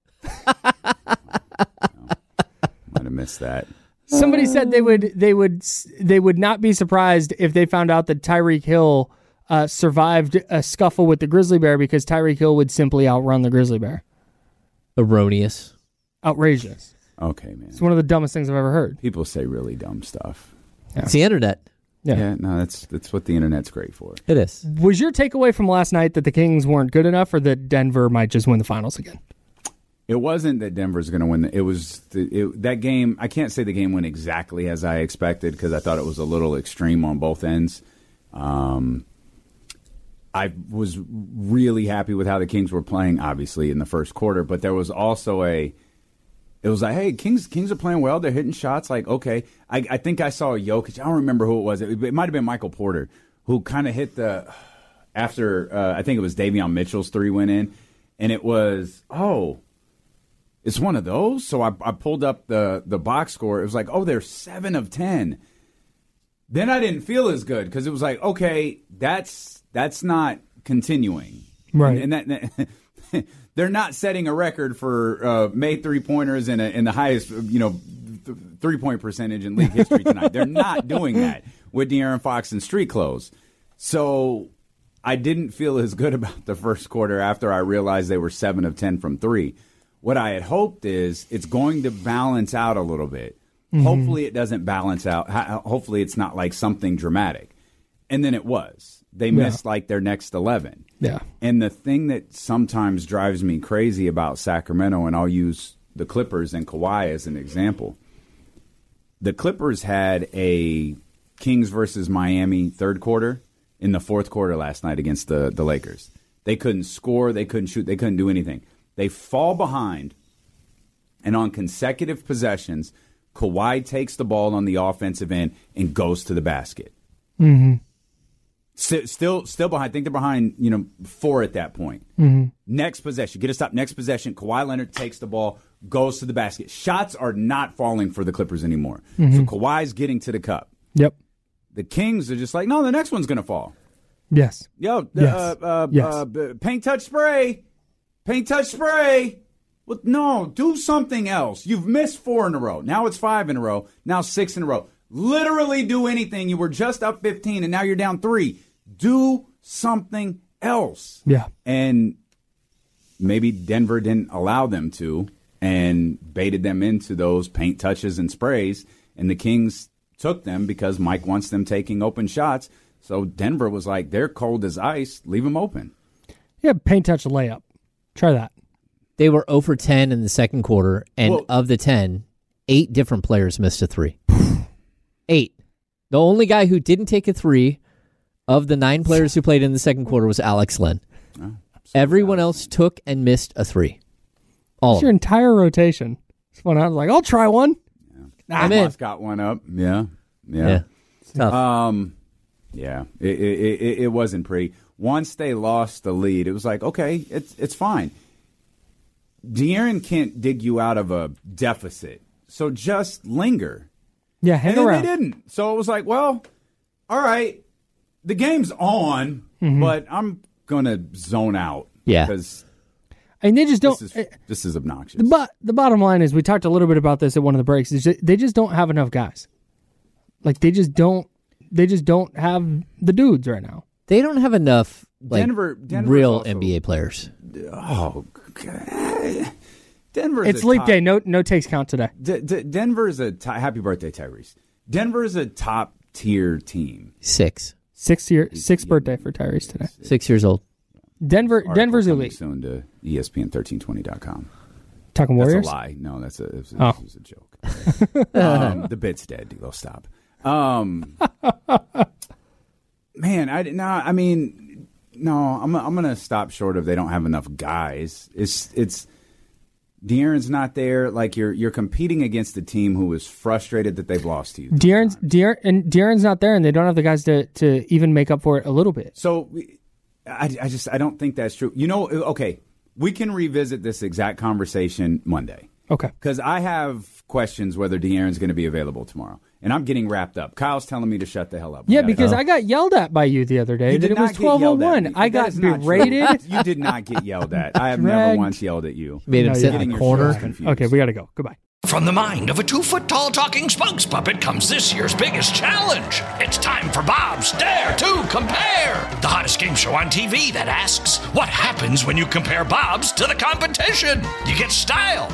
Might have missed that. Somebody said they would not be surprised if they found out that Tyreek Hill survived a scuffle with the grizzly bear because Tyreek Hill would simply outrun the grizzly bear. Erroneous. Outrageous. Okay, man. It's one of the dumbest things I've ever heard. People say really dumb stuff. Yeah. It's the internet. Yeah, no, that's what the internet's great for. It is. Was your takeaway from last night that the Kings weren't good enough, or that Denver might just win the finals again? It wasn't that Denver's going to win. It was that game. I can't say the game went exactly as I expected because I thought it was a little extreme on both ends. I was really happy with how the Kings were playing, obviously, in the first quarter. But there was also it was like, hey, Kings are playing well. They're hitting shots. Like, okay. I think I saw a Jokic. I don't remember who it was. It might have been Michael Porter, who kind of hit after I think it was Davion Mitchell's three went in. And it was, it's one of those. So I pulled up the box score. It was like, they're 7 of 10. Then I didn't feel as good because it was like, okay, that's not continuing, right? And that they're not setting a record for made 3-pointers in the highest 3-point percentage in league history tonight. They're not doing that with De'Aaron Fox in street clothes. So I didn't feel as good about the first quarter after I realized they were 7 of 10 from 3. What I had hoped is it's going to balance out a little bit. Mm-hmm. Hopefully it doesn't balance out. Hopefully it's not like something dramatic. And then it was. They missed like their next 11. Yeah. And the thing that sometimes drives me crazy about Sacramento, and I'll use the Clippers and Kawhi as an example. The Clippers had a Kings versus Miami third quarter in the fourth quarter last night against the Lakers. They couldn't score. They couldn't shoot. They couldn't do anything. They fall behind, and on consecutive possessions, Kawhi takes the ball on the offensive end and goes to the basket. Mm-hmm. Still behind. I think they're behind, 4 at that point. Mm-hmm. Next possession, get a stop. Next possession, Kawhi Leonard takes the ball, goes to the basket. Shots are not falling for the Clippers anymore. Mm-hmm. So Kawhi's getting to the cup. Yep. The Kings are just like, no, the next one's going to fall. Yes. Yo, Yes. Paint touch spray. Paint touch spray. Well, no, do something else. You've missed 4 in a row. Now it's 5 in a row. Now 6 in a row. Literally do anything. You were just up 15 and now you're down 3. Do something else. Yeah. And maybe Denver didn't allow them to and baited them into those paint touches and sprays. And the Kings took them because Mike wants them taking open shots. So Denver was like, they're cold as ice. Leave them open. Yeah, paint touch layup. Try that. They were 0 for 10 in the second quarter, and of the 10, 8 different players missed a 3. 8. The only guy who didn't take a 3 of the 9 players who played in the second quarter was Alex Len. Everyone else took and missed a 3. All That's your entire rotation. It's fun. I was like, I'll try one. Yeah. I'm in. Got one up. Yeah. It's tough. Yeah. It wasn't pretty. Once they lost the lead, it was like, okay, it's fine. De'Aaron can't dig you out of a deficit, so just linger. Yeah, hang and around. They didn't. So it was like, well, all right, the game's on, but I'm going to zone out. Yeah. Because And they just don't. This is obnoxious. The bottom line is, we talked a little bit about this at one of the breaks. Is they just don't have enough guys. Like they just don't have the dudes right now. They don't have enough Denver's real also, NBA players. Oh, God. Denver's it's leap day. No takes count today. Denver's happy birthday, Tyrese. Denver's a top tier team. Sixth birthday for Tyrese today. 6 years old. Denver's elite. Soon to ESPN1320.com. Talking Warriors? That's a lie. No, this was a joke. The bit's dead. D'Lo, stop. Man, I'm gonna stop short of they don't have enough guys. It's De'Aaron's not there. Like you're competing against a team who is frustrated that they've lost to you. De'Aaron's not there, and they don't have the guys to even make up for it a little bit. So I don't think that's true. Okay, we can revisit this exact conversation Monday. Okay, because I have questions whether De'Aaron's going to be available tomorrow. And I'm getting wrapped up. Kyle's telling me to shut the hell up. Yeah, because I got yelled at by you the other day. That it was 12:01. I got berated. You did not get yelled at. I have never once yelled at you. Made him sit in the corner. Okay, we got to go. Goodbye. From the mind of a 2-foot-tall talking spokes puppet comes this year's biggest challenge. It's time for Bob's Dare to Compare, the hottest game show on TV that asks, what happens when you compare Bob's to the competition? You get style.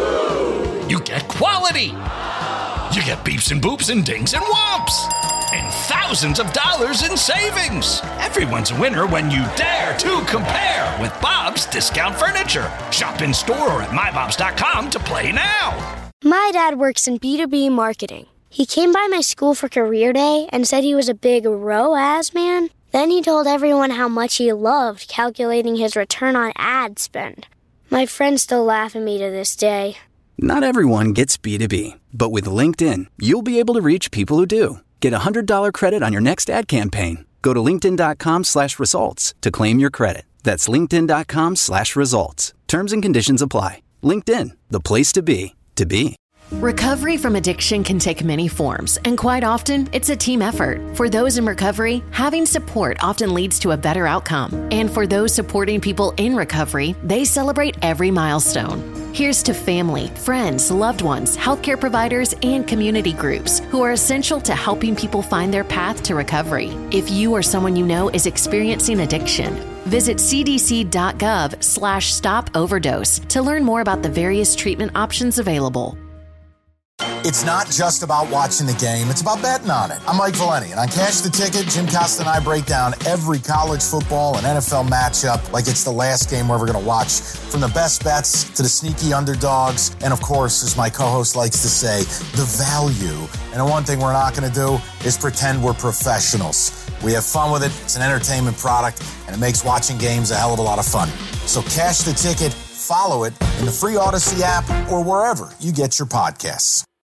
You get quality. You get beeps and boops and dings and whomps. And thousands of dollars in savings. Everyone's a winner when you dare to compare with Bob's Discount Furniture. Shop in store or at mybobs.com to play now. My dad works in B2B marketing. He came by my school for career day and said he was a big ROAS man. Then he told everyone how much he loved calculating his return on ad spend. My friends still laugh at me to this day. Not everyone gets B2B, but with LinkedIn, you'll be able to reach people who do. Get a $100 credit on your next ad campaign. Go to linkedin.com/results to claim your credit. That's linkedin.com/results. Terms and conditions apply. LinkedIn, the place to be, to be. Recovery from addiction can take many forms, and quite often, it's a team effort. For those in recovery, having support often leads to a better outcome. And for those supporting people in recovery, they celebrate every milestone. Here's to family, friends, loved ones, healthcare providers, and community groups who are essential to helping people find their path to recovery. If you or someone you know is experiencing addiction, visit cdc.gov/stop-overdose to learn more about the various treatment options available. It's not just about watching the game, it's about betting on it. I'm Mike Valeni, and on Cash the Ticket, Jim Costa and I break down every college football and NFL matchup like it's the last game we're ever going to watch. From the best bets to the sneaky underdogs, and of course, as my co-host likes to say, the value. And the one thing we're not going to do is pretend we're professionals. We have fun with it, it's an entertainment product, and it makes watching games a hell of a lot of fun. So Cash the Ticket, follow it in the free Odyssey app or wherever you get your podcasts.